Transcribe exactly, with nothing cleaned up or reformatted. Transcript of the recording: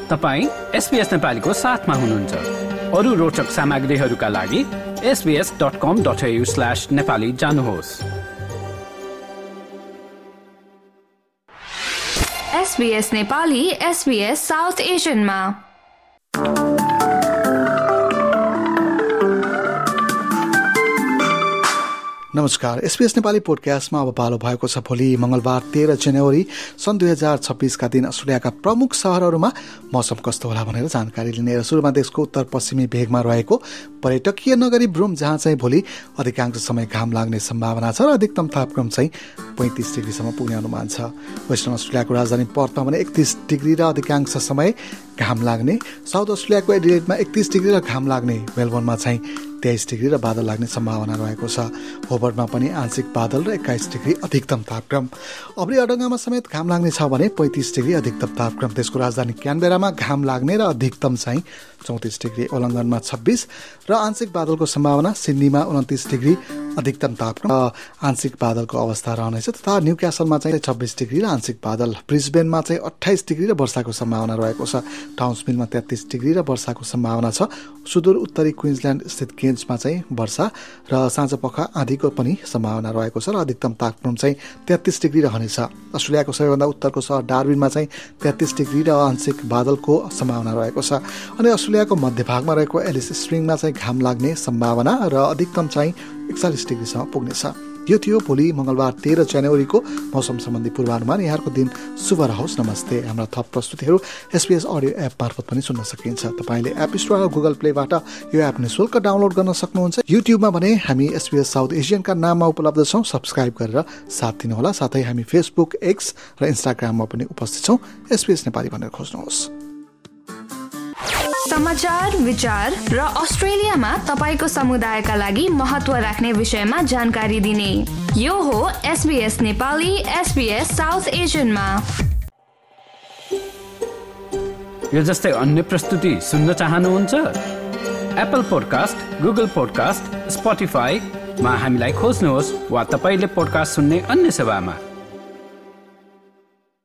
तपाईँ एसबीएस नेपालीको साथमा हुनुहुन्छ। अरू रोचक सामग्रीहरूका लागि S B S dot com dot A U slash Nepali जानुहोस्। एसबीएस नेपाली एसबीएस साउथ एसियनमा। नमस्कार, एसबीएस नेपाली पोडकास्टमा अब पालो भएको छ। भोलि मंगलबार तेह्र जनवरी सन् दुई हजार छब्बीसका दिन अस्ट्रेलियाका प्रमुख शहरहरूमा मौसम कस्तो होला भनेर जानकारी लिने र सुरुमा देशको उत्तर पश्चिमी भेगमा रहेको पर्यटकीय नगरी ब्रुम, जहाँ चाहिँ भोलि अधिकांश समय घाम लाग्ने सम्भावना छ र अधिकतम तापक्रम चाहिँ पैंतिस डिग्रीसम्म पुग्ने अनुमान छ। वेस्टर्न अस्ट्रेलियाको राजधानी पर्थमा भने एकतीस डिग्री र अधिकांश समय घाम लाग्ने, साउथ अस्ट्रेलियाको एडिलेडमा एकतीस डिग्री र घाम लाग्ने, मेलबोर्नमा चाहिँ तेइस डिग्री र बादल लाग्ने सम्भावना रहेको छ। होबर्टमा पनि आंशिक बादल र एक्काइस डिग्री अधिकतम तापक्रम। अब्री अडङ्गामा समेत घाम लाग्ने छ भने पैंतिस डिग्री अधिकतम तापक्रम। त्यसको राजधानी क्यानबेरामा घाम लाग्ने र अधिकतम चाहिँ चौतिस डिग्री, ओलङ्गनमा छब्बीस र आंशिक बादलको सम्भावना, सिडनीमा उन्तिस डिग्री अधिकतम तापक्रम आंशिक बादलको अवस्था रहनेछ, तथा न्यूक्यासलमा चाहिँ छब्बीस डिग्री र आंशिक बादल। ब्रिस्बेनमा चाहिँ अट्ठाइस डिग्री र वर्षाको सम्भावना रहेको छ। टाउन्सभिलमा तेत्तीस डिग्री र वर्षाको सम्भावना छ। सुदूर उत्तरी क्विन्सल्यान्ड स्थित केन्समा चाहिँ वर्षा र साँझ पख आँधीको पनि सम्भावना रहेको छ र अधिकतम तापक्रम चाहिँ तेत्तीस डिग्री रहनेछ। अस्ट्रेलियाको सबैभन्दा उत्तरको शहर डार्विनमा चाहिँ तेत्तीस डिग्री र आंशिक बादलको सम्भावना रहेको छ। अनि अस्ट्रेलियाको मध्यभागमा रहेको एलिस स्प्रिङमा चाहिँ घाम लाग्ने सम्भावना र अधिकतम चाहिँ एकचालिस डिग्रीसम्म पुग्नेछ। यो थियो भोलि मंगलबार तेह्र जनवरीको मौसम सम्बन्धी पूर्वानुमान। यहाँको दिन शुभ रहोस्। नमस्ते। हाम्रा थप प्रस्तुतिहरू एसबीएस अडियो एप मार्फत पनि सुन्न सकिन्छ। तपाईँले एप स्टोर र गुगल प्लेबाट यो एप निःशुल्क डाउनलोड गर्न सक्नुहुन्छ। युट्युबमा भने हामी एसबीएस साउथ एसियनका नाममा उपलब्ध छौँ। सब्सक्राइब गरेर साथ दिनुहोला। साथै हामी फेसबुक, एक्स र इन्स्टाग्राममा पनि उपस्थित छौँ। एसबीएस नेपाली भनेर खोज्नुहोस्। समाचार, विचार र अस्ट्रेलियामा तपाईको समुदायका लागि महत्त्व राख्ने विषयमा जानकारी दिने यो हो एसबीएस नेपाली एसबीएस साउथ एसियनमा। यो जस्तै अन्य प्रस्तुति सुन्न चाहनुहुन्छ? एप्पल पोडकास्ट, गुगल पोडकास्ट, स्पोटिफाईमा हामीलाई खोज्नुहोस् वा तपाईले पोडकास्ट सुन्ने अन्य सेवामा।